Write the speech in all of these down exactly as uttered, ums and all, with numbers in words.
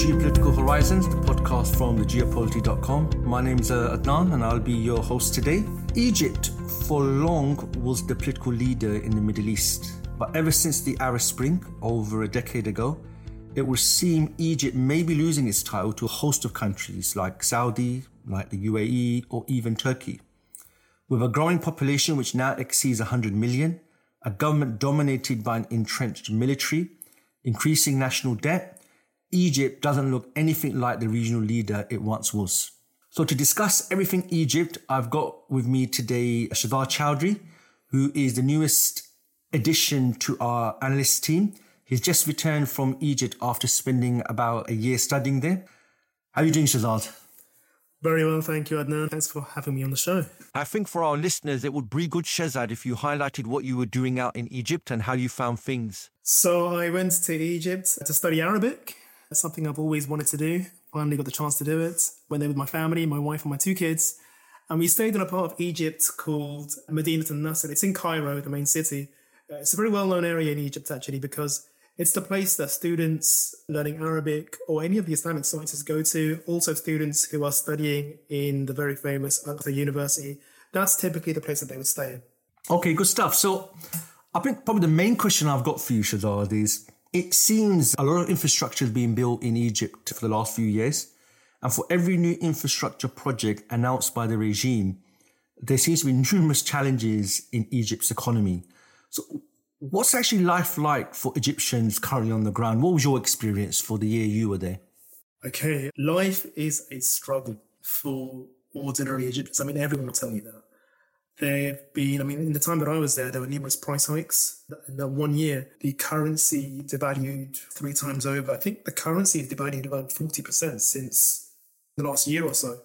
Geopolitical Horizons, the podcast from the geopolity dot com. My name's uh, Adnan and I'll be your host today. Egypt for long was the political leader in the Middle East, but ever since the Arab Spring over a decade ago, it would seem Egypt may be losing its title to a host of countries like Saudi, like the U A E, or even Turkey. With a growing population which now exceeds one hundred million, a government dominated by an entrenched military, increasing national debt, Egypt doesn't look anything like the regional leader it once was. So to discuss everything Egypt, I've got with me today Shahzad Chowdhury, who is the newest addition to our analyst team. He's just returned from Egypt after spending about a year studying there. How are you doing, Shahzad? Very well, thank you, Adnan. Thanks for having me on the show. I think for our listeners, it would be good, Shahzad, if you highlighted what you were doing out in Egypt and how you found things. So I went to Egypt to study Arabic. It's something I've always wanted to do. Finally got the chance to do it. Went there with my family, my wife and my two kids. And we stayed in a part of Egypt called Medinat al-Nasr. It's in Cairo, the main city. It's a very well-known area in Egypt, actually, because it's the place that students learning Arabic or any of the Islamic sciences go to. Also students who are studying in the very famous Al-Azhar University. That's typically the place that they would stay in. Okay, good stuff. So I think probably the main question I've got for you, Shahzad, is it seems a lot of infrastructure is being built in Egypt for the last few years. And for every new infrastructure project announced by the regime, there seems to be numerous challenges in Egypt's economy. So what's actually life like for Egyptians currently on the ground? What was your experience for the year you were there? Okay, life is a struggle for ordinary Egyptians. I mean, everyone will tell you that. There have been, I mean, in the time that I was there, there were numerous price hikes. In that one year, the currency devalued three times over. I think the currency has devalued about forty percent since the last year or so.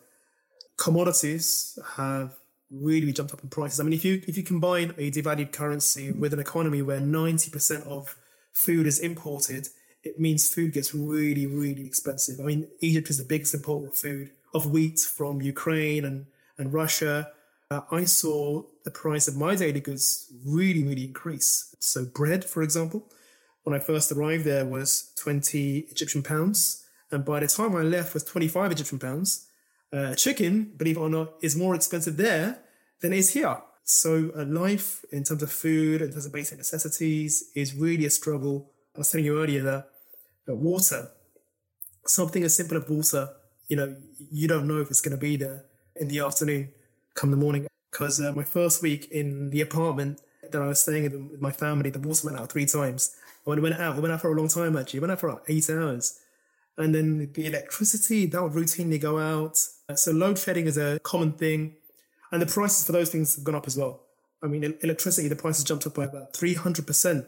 Commodities have really jumped up in prices. I mean, if you if you combine a devalued currency with an economy where ninety percent of food is imported, it means food gets really, really expensive. I mean, Egypt is the biggest importer of food, of wheat from Ukraine and, and Russia. Uh, I saw the price of my daily goods really, really increase. So bread, for example, when I first arrived there was twenty Egyptian pounds. And by the time I left was twenty-five Egyptian pounds. Uh, chicken, believe it or not, is more expensive there than it is here. So uh, life in terms of food, in terms of basic necessities, is really a struggle. I was telling you earlier that, that water, something as simple as water, you know, you don't know if it's going to be there in the afternoon, come the morning. Because uh, my first week in the apartment that I was staying in with my family, the water went out three times. When it went out, it went out for a long time actually. It went out for like eight hours. And then the electricity, that would routinely go out. So load shedding is a common thing. And the prices for those things have gone up as well. I mean, electricity, the prices jumped up by about three hundred percent.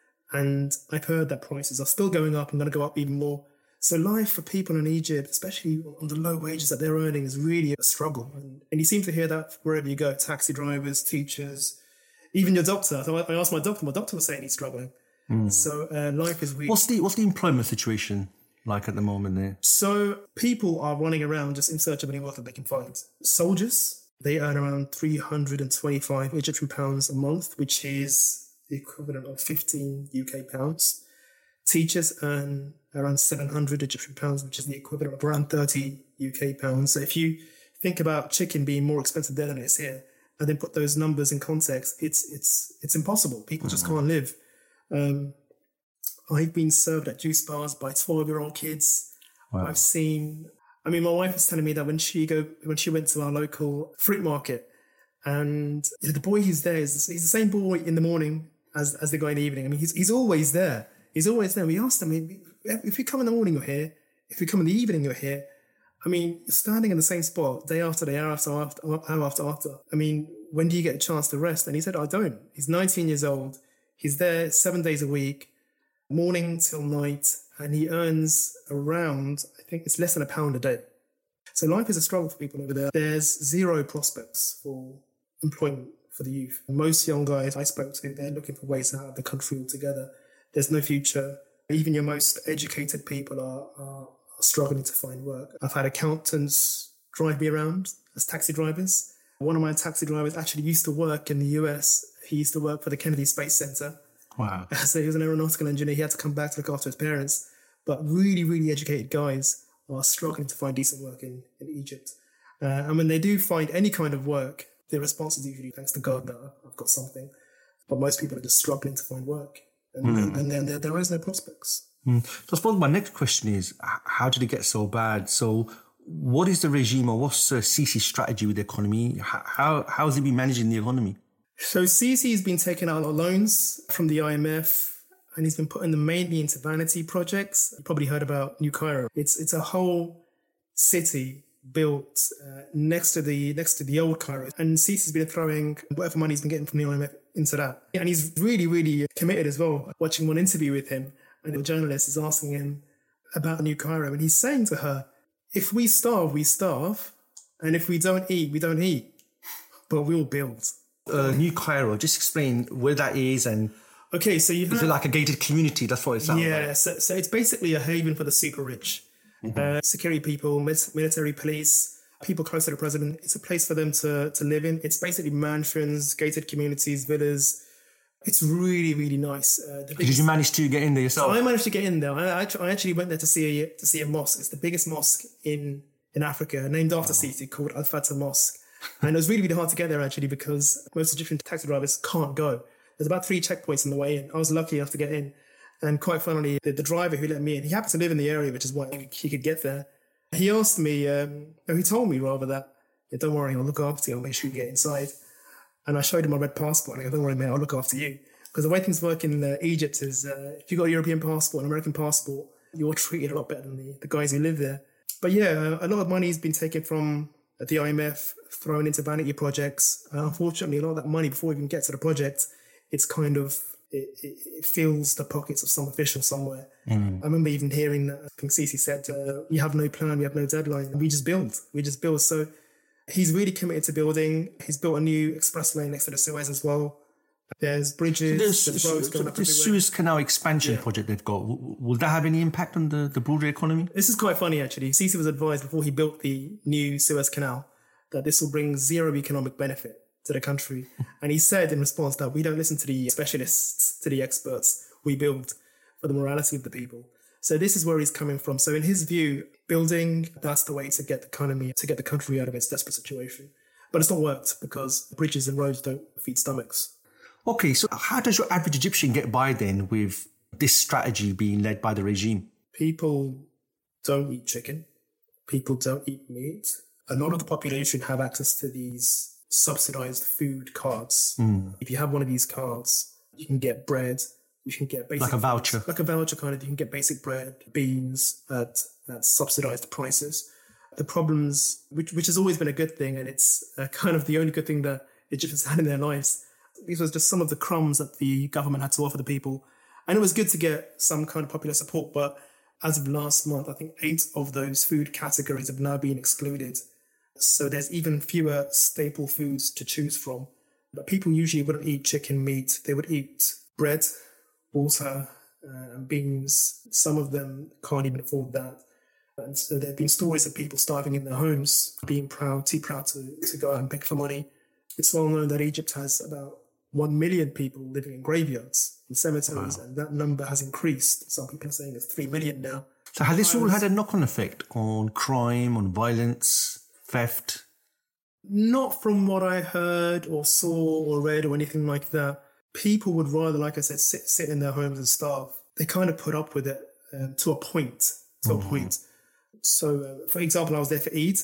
And I've heard that prices are still going up and going to go up even more. So life for people in Egypt, especially on the low wages that they're earning, is really a struggle. And, and you seem to hear that wherever you go, taxi drivers, teachers, even your doctor. So I, I asked my doctor, my doctor was saying he's struggling. Mm. So uh, life is really... What's the, what's the employment situation like at the moment there? So people are running around just in search of any work that they can find. Soldiers, they earn around three hundred twenty-five Egyptian pounds a month, which is the equivalent of fifteen U K pounds. Teachers earn around seven hundred Egyptian pounds, which is the equivalent of around thirty U K pounds. So if you think about chicken being more expensive there than it is here, and then put those numbers in context, it's it's it's impossible. People just can't live. Um, I've been served at juice bars by twelve-year-old kids. Wow. I've seen... I mean, my wife was telling me that when she go when she went to our local fruit market, and you know, the boy who's there, is he's the same boy in the morning as, as the guy in the evening. I mean, he's he's always there. He's always there. We asked him, I mean, if you come in the morning, you're here. If you come in the evening, you're here. I mean, you're standing in the same spot day after day, hour after after, hour after after. I mean, when do you get a chance to rest? And he said, I don't. He's nineteen years old. He's there seven days a week, morning till night, and he earns around, I think it's less than a pound a day. So life is a struggle for people over there. There's zero prospects for employment for the youth. Most young guys I spoke to, they're looking for ways to have the country all together. There's no future. Even your most educated people are, are, are struggling to find work. I've had accountants drive me around as taxi drivers. One of my taxi drivers actually used to work in the U S. He used to work for the Kennedy Space Center. Wow. So he was an aeronautical engineer. He had to come back to look after his parents. but really, really educated guys are struggling to find decent work in, in Egypt. Uh, and when they do find any kind of work, their response is usually, thanks to God that I've got something. But most people are just struggling to find work. And, mm. and then there, there is no prospects. Mm. So I suppose my next question is, how did it get so bad? So what is the regime, or what's uh, Sisi's strategy with the economy? How, how how has he been managing the economy? So Sisi's been taking out a lot of loans from the I M F, and he's been putting them mainly into vanity projects. You probably heard about New Cairo. It's it's a whole city built uh, next to the next to the old Cairo, and Sisi's been throwing whatever money he's been getting from the I M F into that. And he's really, really committed as well. Watching one interview with him, and the journalist is asking him about New Cairo, and he's saying to her, if we starve, we starve. And if we don't eat, we don't eat. But we'll build. Uh, New Cairo, just explain where that is. And okay, so you have... Is it like a gated community? That's what it sounds yeah, like. Yeah, so, so it's basically a haven for the super rich. Mm-hmm. Uh, security people, military police, people close to the president. It's a place for them to, to live in. It's basically mansions, gated communities, villas. It's really, really nice. Uh, the biggest, Did you manage to get in there yourself? So I managed to get in there. I, I actually went there to see a to see a mosque. It's the biggest mosque in, in Africa, named after wow. Sisi, called Al Fatah Mosque. And it was really, really hard to get there actually, because most Egyptian taxi drivers can't go. There's about three checkpoints on the way in. I was lucky enough to get in. And quite funnily, the, the driver who let me in, he happened to live in the area, which is why he could get there. He asked me, um, or he told me rather that, yeah, don't worry, I'll look after you. I'll make sure you get inside. And I showed him my red passport. And I go, don't worry, mate, I'll look after you. Because the way things work in uh, Egypt is uh, if you've got a European passport, an American passport, you're treated a lot better than the, the guys who live there. But yeah, a lot of money has been taken from the I M F, thrown into vanity projects. Uh, unfortunately, a lot of that money, before we even get to the project, it's kind of, it, it, it fills the pockets of some official somewhere. Mm. I remember even hearing that, I think Sisi said, uh, we have no plan, we have no deadline, and we just build, we just build. So he's really committed to building. He's built a new express lane next to the Suez as well. There's bridges, so there's roads going up the Suez Canal expansion yeah. project they've got, will that have any impact on the, the broader economy? This is quite funny, actually. Sisi was advised before he built the new Suez Canal that this will bring zero economic benefit to the country. And he said in response that we don't listen to the specialists, to the experts. We build for the morality of the people. So this is where he's coming from. So in his view, building, that's the way to get the economy, to get the country out of its desperate situation. But it's not worked, because bridges and roads don't feed stomachs. Okay, so how does your average Egyptian get by then with this strategy being led by the regime? People don't eat chicken. People don't eat meat. A lot of the population have access to these subsidized food cards. Mm. If you have one of these cards, you can get bread. You can get basic... Like a voucher. Like a voucher kind of. You can get basic bread, beans at, at subsidized prices. The problems, which, which has always been a good thing, and it's uh, kind of the only good thing that Egyptians had in their lives. These was just some of the crumbs that the government had to offer the people. And it was good to get some kind of popular support, but as of last month, I think eight of those food categories have now been excluded. So there's even fewer staple foods to choose from. But people usually wouldn't eat chicken, meat. They would eat bread, water, uh, and beans. Some of them can't even afford that. And so there have been stories of people starving in their homes, being proud, too proud to, to go out and beg for money. It's well known that Egypt has about one million people living in graveyards and cemeteries, wow. and that number has increased. Some people are saying it's three million now. So has this all had a knock-on effect on crime, on violence, theft? Not from what I heard or saw or read or anything like that. People would rather, like I said, sit, sit in their homes and starve. They kind of put up with it um, to a point, to mm-hmm. a point. So, uh, for example, I was there for Eid,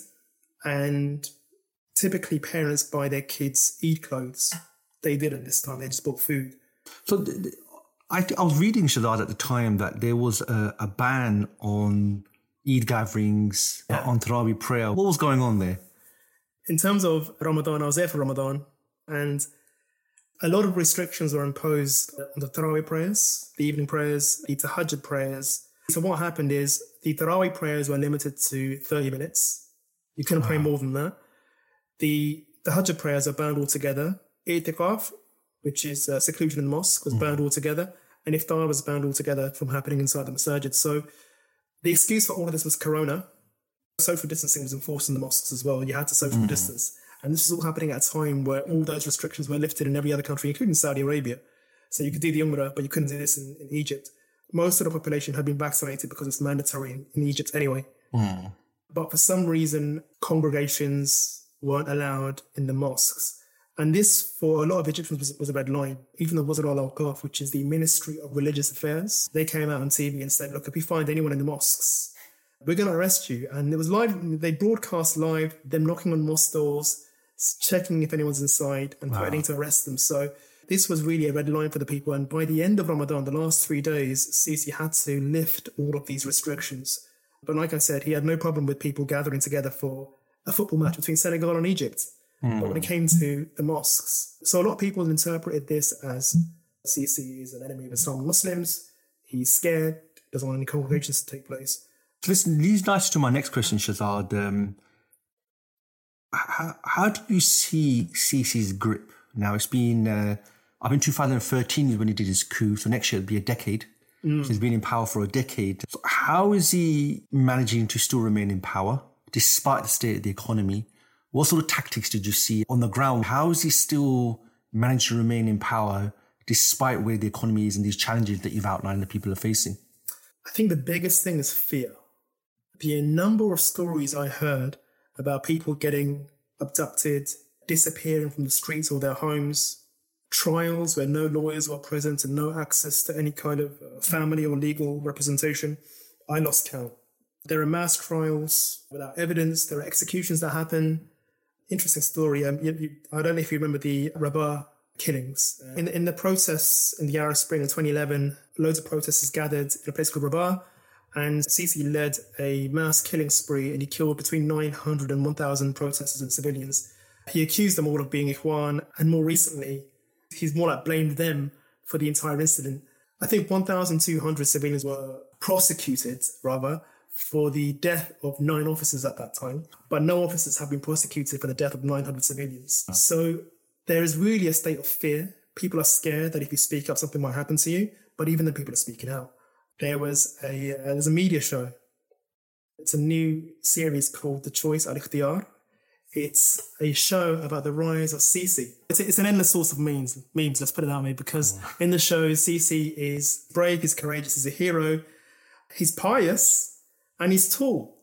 and typically parents buy their kids Eid clothes. They didn't this time. They just bought food. So I, I was reading, Shadad, at the time that there was a, a ban on Eid gatherings, yeah. on Tarawih prayer. What was going on there? In terms of Ramadan, I was there for Ramadan, and a lot of restrictions were imposed on the Tarawih prayers, the evening prayers, the Tahajjud prayers. So what happened is the Tarawih prayers were limited to thirty minutes. You couldn't wow. pray more than that. The Tahajjud prayers are banned altogether. I'tikaf, which is uh, seclusion in the mosque, was mm. banned altogether. And Iftar was banned altogether from happening inside the masajid. So the excuse for all of this was Corona. Social distancing was enforced in the mosques as well. You had to social mm. distance. And this was all happening at a time where all those restrictions were lifted in every other country, including Saudi Arabia. So you could do the Umrah, but you couldn't do this in, in Egypt. most of the population had been vaccinated because it's mandatory in, in Egypt anyway. Mm. But for some reason, congregations weren't allowed in the mosques. And this, for a lot of Egyptians, was, was a red line. Even the Wazir al-Awqaf, which is the Ministry of Religious Affairs, they came out on T V and said, look, if we find anyone in the mosques, we're going to arrest you. And it was live, they broadcast live, them knocking on mosque doors, checking if anyone's inside and wow. threatening to arrest them. So this was really a red line for the people. And by the end of Ramadan, the last three days, Sisi had to lift all of these restrictions. But like I said, he had no problem with people gathering together for a football match between Senegal and Egypt. Mm. But when it came to the mosques, so a lot of people interpreted this as Sisi is an enemy of Islam and Muslims. He's scared, doesn't want any congregations to take place. Listen, leads nicely to my next question, Shazad. Um, how, how do you see Sisi's grip? Now, it's been, uh, I think two thousand thirteen is when he did his coup, so next year it'll be a decade. Mm. So he's been in power for a decade. So how is he managing to still remain in power, despite the state of the economy? What sort of tactics did you see on the ground? How is he still managed to remain in power, despite where the economy is and these challenges that you've outlined that people are facing? I think the biggest thing is fear. The number of stories I heard about people getting abducted, disappearing from the streets or their homes, trials where no lawyers were present and no access to any kind of family or legal representation, I lost count. There are mass trials without evidence. There are executions that happen. Interesting story. Um, you, you, I don't know if you remember the Rabah killings. Uh, in, in the protests in the Arab Spring in twenty eleven, loads of protesters gathered in a place called Rabah, and Sisi led a mass killing spree and he killed between nine hundred and one thousand protesters and civilians. He accused them all of being Ikhwan, and more recently, he's more like blamed them for the entire incident. I think one thousand two hundred civilians were prosecuted, rather, for the death of nine officers at that time, but no officers have been prosecuted for the death of nine hundred civilians. Oh. So there is really a state of fear. People are scared that if you speak up, something might happen to you, but even the people are speaking out. There was a, uh, there's a media show. It's a new series called The Choice Al-Ikhtiyar. It's a show about the rise of Sisi. It's, it's an endless source of memes, memes, let's put it that way, because oh. in the show, Sisi is brave, he's courageous, he's a hero, he's pious, and he's tall.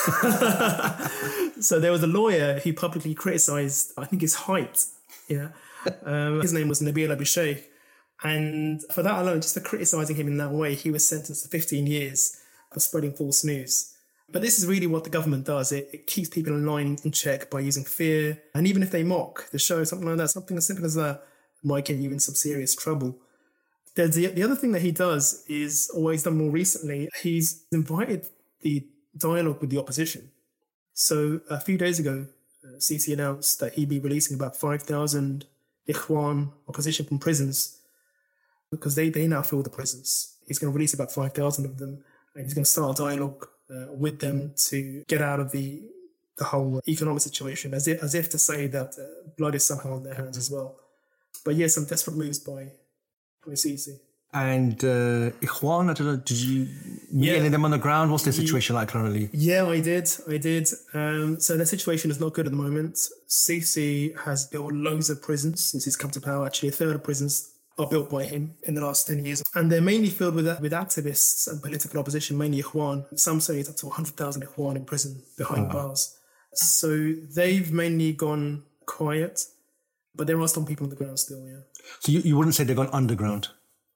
So there was a lawyer who publicly criticised, I think, his height. Yeah, um, his name was Nabil Abu Sheikh. And for that alone, just for criticising him in that way, he was sentenced to fifteen years for spreading false news. But this is really what the government does. It, it keeps people in line in check by using fear. And even if they mock the show, something like that, something as simple as that might get you in some serious trouble. There's the, the other thing that he does is, or he's done more recently, he's invited the dialogue with the opposition. So a few days ago, uh, Sisi announced that he'd be releasing about five thousand Ikhwan opposition from prisons because they, they now fill the prisons. He's going to release about five thousand of them, and he's going to start a dialogue uh, with them to get out of the the whole economic situation, as if, as if to say that uh, blood is somehow on their hands as well. But yeah, some desperate moves by, by Sisi. And uh, Ikhwan, I don't know, did you meet yeah. any of them on the ground? What's their situation like currently? Yeah, I did. I did. Um, so their situation is not good at the moment. Sisi has built loads of prisons since he's come to power. Actually, a third of prisons are built by him in the last ten years. And they're mainly filled with with activists and political opposition, mainly Ikhwan. Some say it's up to one hundred thousand Ikhwan in prison behind wow. bars. So they've mainly gone quiet, but there are some people on the ground still, yeah. So you, you wouldn't say they've gone underground?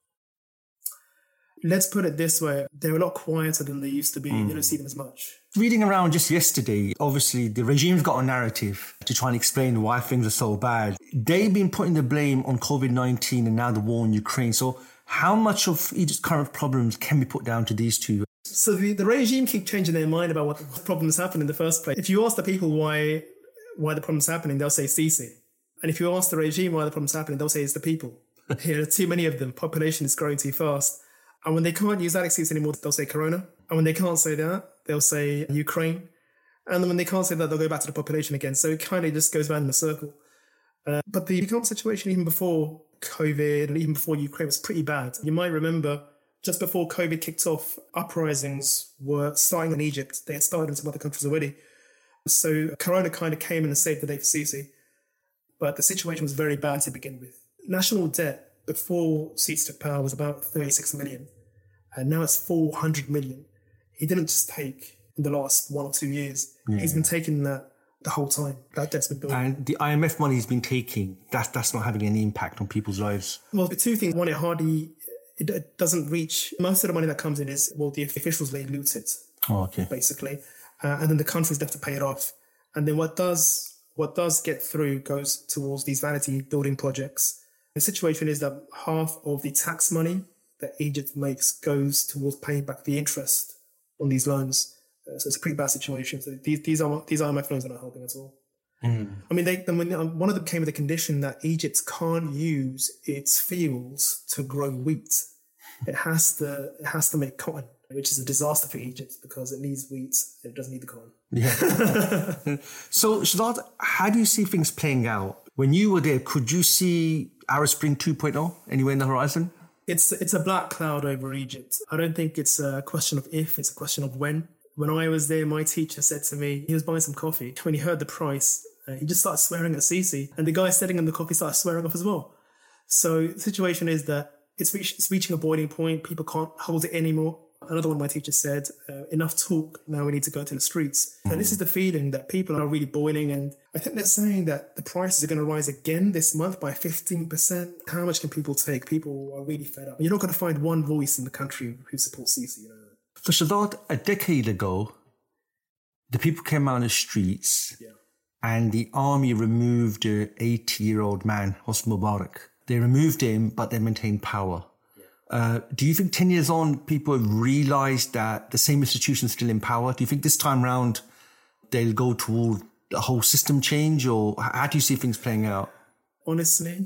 Let's put it this way. They're a lot quieter than they used to be. Mm. You don't see them as much. Reading around just yesterday, obviously the regime's got a narrative to try and explain why things are so bad. They've been putting the blame on covid nineteen and now the war in Ukraine. So how much of Egypt's current problems can be put down to these two? So the, the regime keep changing their mind about what the problems happened in the first place. If you ask the people why why the problem's happening, they'll say Sisi. And if you ask the regime why the problem's happening, they'll say it's the people. There are too many of them. Population is growing too fast. And when they can't use that excuse anymore, they'll say Corona. And when they can't say that, they'll say Ukraine. And then when they can't say that, they'll go back to the population again. So it kind of just goes round in a circle. Uh, but the economic situation, even before COVID and even before Ukraine, was pretty bad. You might remember, just before COVID kicked off, uprisings were starting in Egypt. They had started in some other countries already. So Corona kind of came in and saved the day for Sisi. But the situation was very bad to begin with. National debt before Sisi took power was about thirty-six million. and now it's four hundred million. He didn't just take in the last one or two years. Yeah. He's been taking that the whole time. That debt's been building. And the I M F money he's been taking, that's, that's not having any impact on people's lives. Well, the two things. One, it hardly, it, it doesn't reach, most of the money that comes in is, well, the officials, they loot it. Oh, okay. Basically. Uh, and then the countries have to pay it off. And then what does, what does get through goes towards these vanity building projects. The situation is that half of the tax money that Egypt makes goes towards paying back the interest on these loans. Uh, so it's a pretty bad situation. So these these are these I M F loans are not helping at all. Mm. I mean, they, I mean, one of them came with a condition that Egypt can't use its fields to grow wheat. It has to it has to make cotton, which is a disaster for Egypt because it needs wheat and it doesn't need the cotton. Yeah. So, Shazad, how do you see things playing out? When you were there, could you see Arab Spring two point oh anywhere in the horizon? It's it's a black cloud over Egypt. I don't think it's a question of if, it's a question of when. When I was there, my teacher said to me, he was buying some coffee. When he heard the price, uh, he just started swearing at Sisi. And the guy sitting in the coffee started swearing off as well. So the situation is that it's, reach, it's reaching a boiling point. People can't hold it anymore. Another one my teacher said, uh, enough talk, now we need to go to the streets. Mm. And this is the feeling that people are really boiling. And I think they're saying that the prices are going to rise again this month by fifteen percent. How much can people take? People are really fed up. You're not going to find one voice in the country who supports Sisi, you know. So Shazad, a decade ago, the people came out on the streets yeah. and the army removed an eighty-year-old man, Hosni Mubarak. They removed him, but they maintained power. Yeah. Uh, do you think ten years on, people have realised that the same institution is still in power? Do you think this time round they'll go toward a whole system change, or how do you see things playing out? Honestly,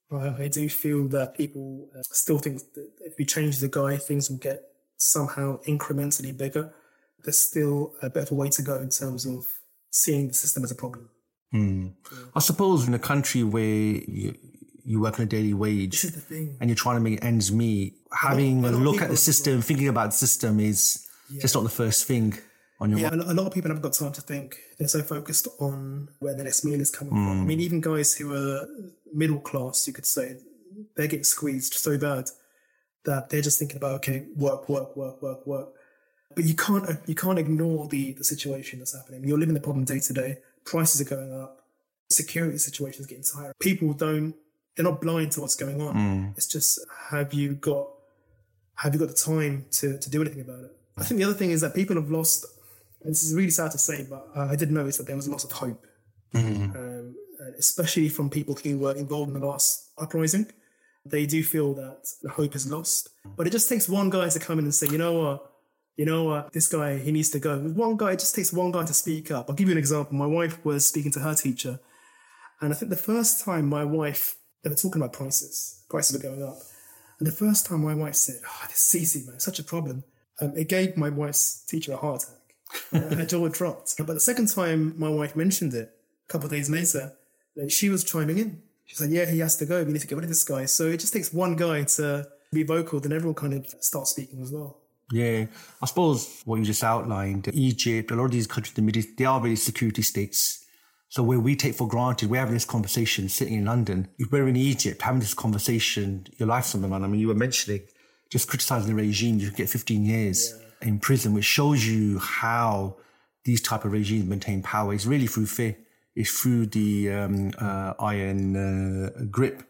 I do feel that people still think that if we change the guy, things will get somehow incrementally bigger. There's still a bit of a way to go in terms of seeing the system as a problem. Mm. Yeah. I suppose in a country where you, you work on a daily wage this is the thing. And you're trying to make ends meet, having a, a look at the system, thinking about the system is yeah. just not the first thing on your yeah, mind. A lot of people haven't got time to think. They're so focused on where the next meal is coming mm. from. I mean, even guys who are middle class, you could say, they're getting squeezed so bad that they're just thinking about, okay, work, work, work, work, work. But you can't you can't ignore the, the situation that's happening. You're living the problem day to day. Prices are going up. Security situation is getting tighter. People don't, they're not blind to what's going on. Mm. It's just, have you got have you got the time to, to do anything about it? I think the other thing is that people have lost, and this is really sad to say, but uh, I did notice that there was a loss of hope, mm. um, especially from people who were involved in the last uprising. They do feel that the hope is lost. But it just takes one guy to come in and say, you know what, you know what, this guy, he needs to go. One guy, it just takes one guy to speak up. I'll give you an example. My wife was speaking to her teacher. And I think the first time my wife, they were talking about prices. Prices were going up. And the first time my wife said, oh, this Sisi, man, such a problem. Um, it gave my wife's teacher a heart attack. Her jaw dropped. But the second time my wife mentioned it, a couple of days later, she was chiming in. She's like, yeah, he has to go. We need to get rid of this guy. So it just takes one guy to be vocal, then everyone kind of starts speaking as well. Yeah. I suppose what you just outlined, Egypt, a lot of these countries in the Middle East, they are really security states. So where we take for granted, we're having this conversation sitting in London. If we're in Egypt, having this conversation, your life's on the run. I mean, you were mentioning just criticising the regime, you get fifteen years yeah. in prison, which shows you how these type of regimes maintain power. It's really through fear. It's through the um, uh, iron uh, grip.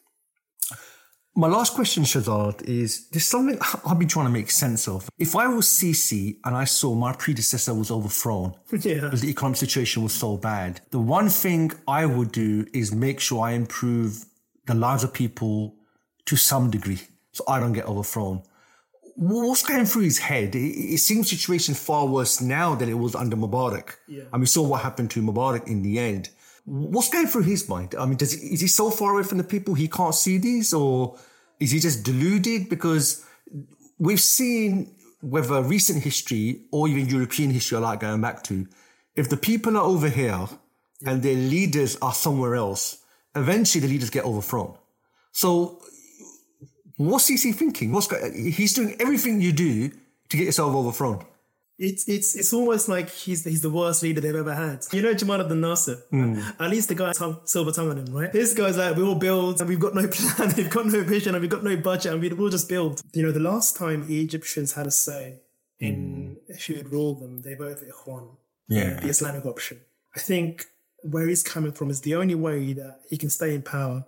My last question, Shazad, is there's something I've been trying to make sense of. If I was Sisi and I saw my predecessor was overthrown yeah. because the economic situation was so bad, the one thing I would do is make sure I improve the lives of people to some degree so I don't get overthrown. What's going through his head? It, it seems the situation's far worse now than it was under Mubarak. Yeah. And we saw what happened to Mubarak in the end. What's going through his mind? I mean, does he, is he so far away from the people he can't see these, or is he just deluded? Because we've seen, whether recent history or even European history I like going back to, if the people are over here yeah. and their leaders are somewhere else, eventually the leaders get overthrown. So what's Sisi thinking? What's, he's doing everything you do to get yourself overthrown. It's it's it's almost like he's he's the worst leader they've ever had. You know Jamal Abdel Nasser? Mm. At least the guy has silver tongue on him, right? This guy's like, we all build and we've got no plan, we've got no vision and we've got no budget and we'll just build. You know, the last time Egyptians had a say in mm. who would rule them, they voted for Ikhwan, yeah. the Islamic option. I think where he's coming from is the only way that he can stay in power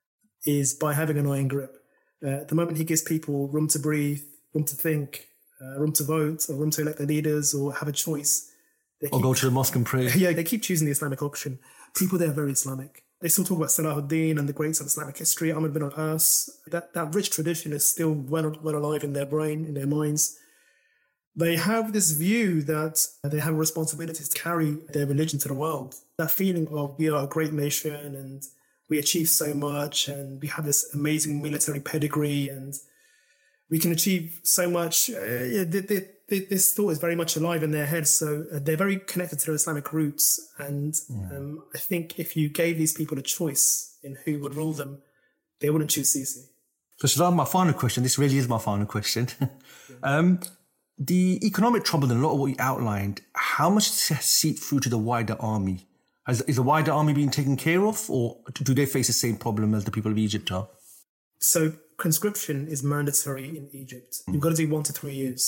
is by having an iron grip. Uh, the moment he gives people room to breathe, room to think, Uh, room to vote or room to elect their leaders or have a choice. They or keep, go to the mosque and pray. Yeah, they keep choosing the Islamic option. People there are very Islamic. They still talk about Salahuddin and the greats of Islamic history, Ahmad bin al-As. That, that rich tradition is still well, well alive in their brain, in their minds. They have this view that they have a responsibility to carry their religion to the world. That feeling of we are a great nation and we achieve so much and we have this amazing military pedigree and we can achieve so much. Uh, yeah, they, they, they, this thought is very much alive in their heads. So uh, they're very connected to their Islamic roots. And yeah. um, I think if you gave these people a choice in who would rule them, they wouldn't choose Sisi. So Shazad, my final question, this really is my final question. yeah. um, the economic trouble and a lot of what you outlined, how much does it seep through to the wider army? Has, is the wider army being taken care of, or do they face the same problem as the people of Egypt are? So conscription is mandatory in Egypt. Mm. You've got to do one to three years.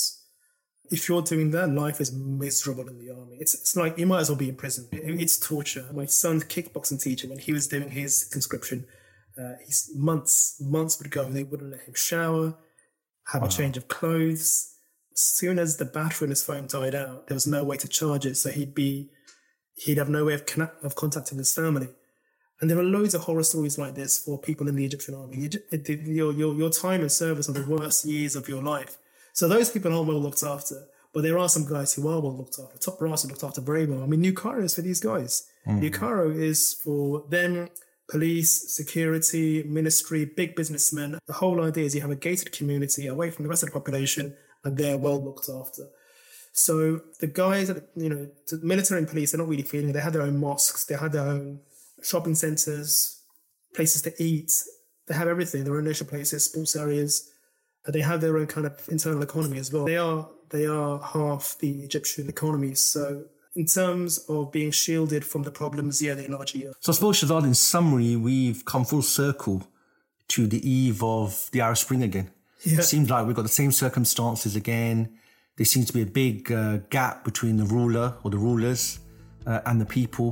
If you're doing that, life is miserable in the army. It's it's like you might as well be in prison. It's torture. My son's kickboxing teacher, when he was doing his conscription, uh, his months, months would go. They wouldn't let him shower, have wow. a change of clothes. As soon as the battery in his phone died out, there was no way to charge it. So he'd be, he'd have no way of, connect, of contacting his family. And there are loads of horror stories like this for people in the Egyptian army. Your, your, your time in service are the worst years of your life. So those people aren't well looked after. But there are some guys who are well looked after. Top brass are looked after very well. I mean, New Cairo is for these guys. Mm-hmm. New Cairo is for them, police, security, ministry, big businessmen. The whole idea is you have a gated community away from the rest of the population and they're well looked after. So the guys, you know, the military and police, they're not really feeling it. They had their own mosques. They had their own shopping centres, places to eat. They have everything. Their own leisure places, sports areas. They have their own kind of internal economy as well. They are they are half the Egyptian economy. So in terms of being shielded from the problems, yeah, they largely are. So I suppose, Shazad, in summary, we've come full circle to the eve of the Arab Spring again. Yeah. It seems like we've got the same circumstances again. There seems to be a big uh, gap between the ruler or the rulers uh, and the people.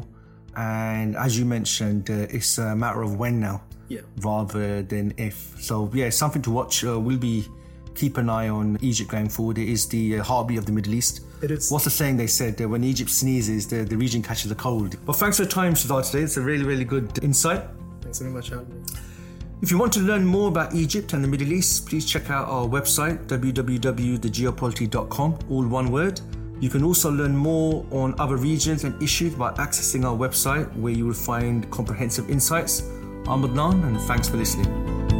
And as you mentioned, uh, it's a matter of when now, yeah. rather than if. So yeah, it's something to watch. Uh, we'll be keep an eye on Egypt going forward. It is the uh, heartbeat of the Middle East. It is. What's the saying they said? Uh, when Egypt sneezes, the, the region catches a cold. But thanks for the time, Shazad, today. It's a really, really good insight. Thanks very much, Andy. If you want to learn more about Egypt and the Middle East, please check out our website, w w w dot the geopolity dot com, all one word. You can also learn more on other regions and issues by accessing our website, where you will find comprehensive insights. I'm Adnan, and thanks for listening.